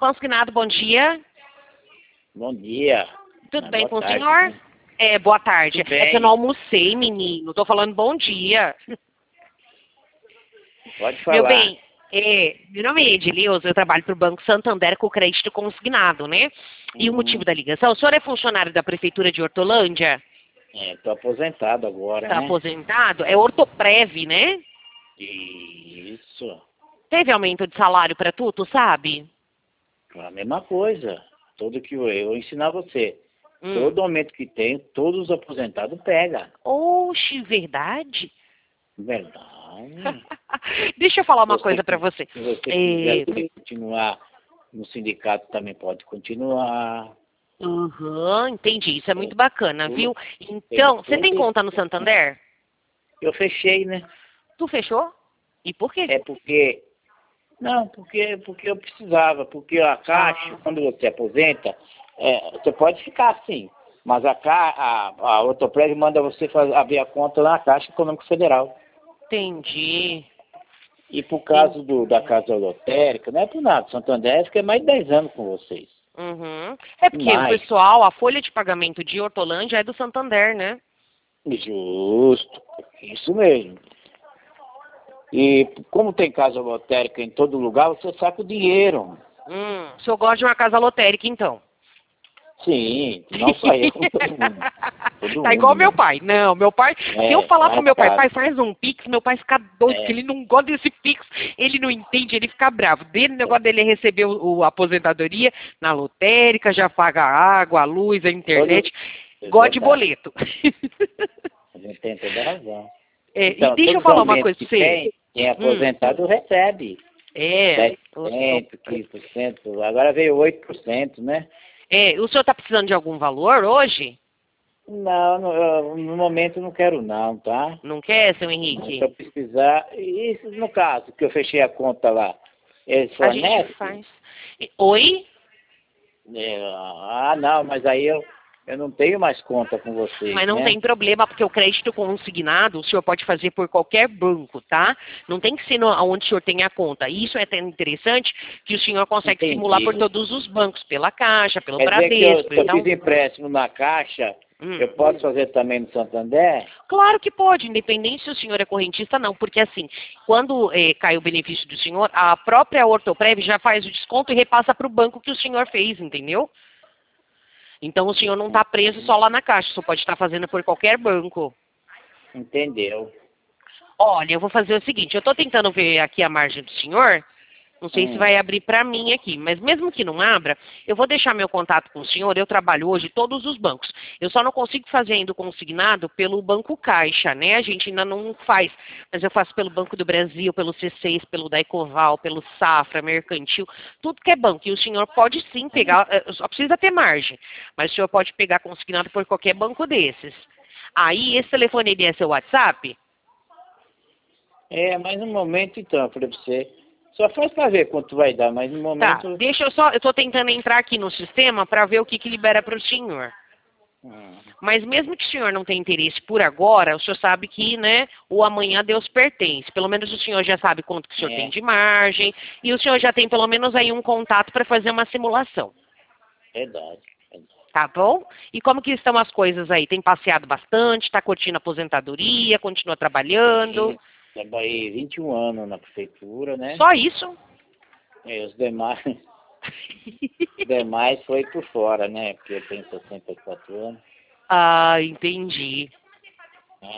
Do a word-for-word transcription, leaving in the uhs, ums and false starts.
Consignado, bom dia. Bom dia. Tudo Ah, bem com boa o tarde, senhor? né? É, boa tarde. Tudo É que eu bem. não almocei, menino. Tô falando bom dia. Pode Meu falar. bem, é, meu nome é Edileuza, eu trabalho para o Banco Santander com crédito consignado, né? E o Hum, motivo da ligação, o senhor é funcionário da Prefeitura de Hortolândia? é, tô aposentado agora, Está né? aposentado? É Hortoprev, né? Isso. Teve aumento de salário para tu, tu sabe? A mesma coisa. Tudo que eu, eu ensinar você. Hum. Todo aumento que tem, todos os aposentados pegam. Oxe, verdade? Verdade. Deixa eu falar uma Você, coisa para você. se você É, quiser continuar no sindicato, também pode continuar. Aham, entendi. Isso é Tem muito bacana, tudo. viu? Tem Então, você tem tudo. conta no Santander? Eu fechei, né? Tu fechou? E por quê? É porque Não, porque, porque eu precisava, porque a Caixa, Ah, quando você aposenta, é, você pode ficar assim, mas a, Ca- a, a Ortopred manda você fazer, abrir a conta na Caixa Econômica Federal. entendi. E por caso do, da Casa Lotérica, não é por nada, Santander fica mais de dez anos com vocês. Uhum. É porque o Mais. pessoal, a folha de pagamento de Hortolândia é do Santander, né? Justo, isso mesmo. E como tem casa lotérica em todo lugar, você saca o dinheiro. Hum, o senhor gosta de uma casa lotérica, então? Sim, não só eu, como todo mundo. Todo Tá igual mundo, meu né? pai. Não, meu pai, se eu É, falar pro lá em meu pai, casa. pai, faz um Pix, meu pai fica doido, porque É, ele não gosta desse Pix, ele não entende, ele fica bravo. Dele, o negócio dele é receber o, o- a aposentadoria na lotérica, já paga a água, a luz, a todo, internet, é gosta de verdade. boleto. A gente tem toda a razão. É, e Então, deixa eu todos os falar uma aumentos coisa que pra você. tem, quem é Hum, aposentado recebe. é, dez por o, o- cento, quinze por cento, agora veio oito por cento, né? é, o senhor tá precisando de algum valor hoje? Não, no, eu, no momento eu não quero não, tá? Não quer, seu Mas se eu Henrique? precisar, e isso no caso, que eu fechei a conta lá, eles A gente fornecem? faz. Oi? É, ah, não, mas aí eu, eu não tenho mais conta com vocês, Mas não né? tem problema, porque o crédito consignado o senhor pode fazer por qualquer banco, tá? Não tem que ser no, onde o senhor tem a conta. Isso é até interessante que o senhor consegue simular por Entendi. todos os bancos, pela Caixa, pelo Quer dizer que eu, Bradesco. se eu Então, fiz empréstimo na Caixa, hum, eu posso fazer também no Santander? claro que pode, independente se o senhor é correntista, não. Porque assim, quando eh, cai o benefício do senhor, a própria Ortoprev já faz o desconto e repassa para o banco que o senhor fez, entendeu? Então o senhor não está preso só lá na Caixa, o senhor pode estar fazendo por qualquer banco. Entendeu? Olha, eu vou fazer o seguinte, eu estou tentando ver aqui a margem do senhor, não sei se Hum, vai abrir para mim aqui, mas mesmo que não abra, eu vou deixar meu contato com o senhor, eu trabalho hoje em todos os bancos. Eu só não consigo fazer ainda o consignado pelo Banco Caixa, né? A gente ainda não faz, mas eu faço pelo Banco do Brasil, pelo C seis, pelo Daicoval, pelo Safra, Mercantil, tudo que é banco. E o senhor pode sim pegar, eh, só precisa ter margem, mas o senhor pode pegar consignado por qualquer banco desses. Aí, esse telefone aí é seu WhatsApp? é, mas no momento então, eu falei pra você, só faz pra ver quanto vai dar, mas no Tá, momento... deixa eu só, eu tô tentando entrar aqui no sistema para ver o que que libera para o senhor. Hum, Mas mesmo que o senhor não tenha interesse por agora, o senhor sabe que, né, o amanhã Deus pertence. Pelo menos o senhor já sabe quanto que o senhor tem é, de margem e o senhor já tem pelo menos aí um contato para fazer uma simulação, verdade. verdade. tá bom? E como que estão as coisas aí? Tem passeado bastante, está curtindo a aposentadoria, continua trabalhando? Sim, trabalhei vinte e um anos na prefeitura, né? Só isso? E os demais, os demais foi por fora, né? Porque eu tenho sessenta e quatro anos. Ah, entendi.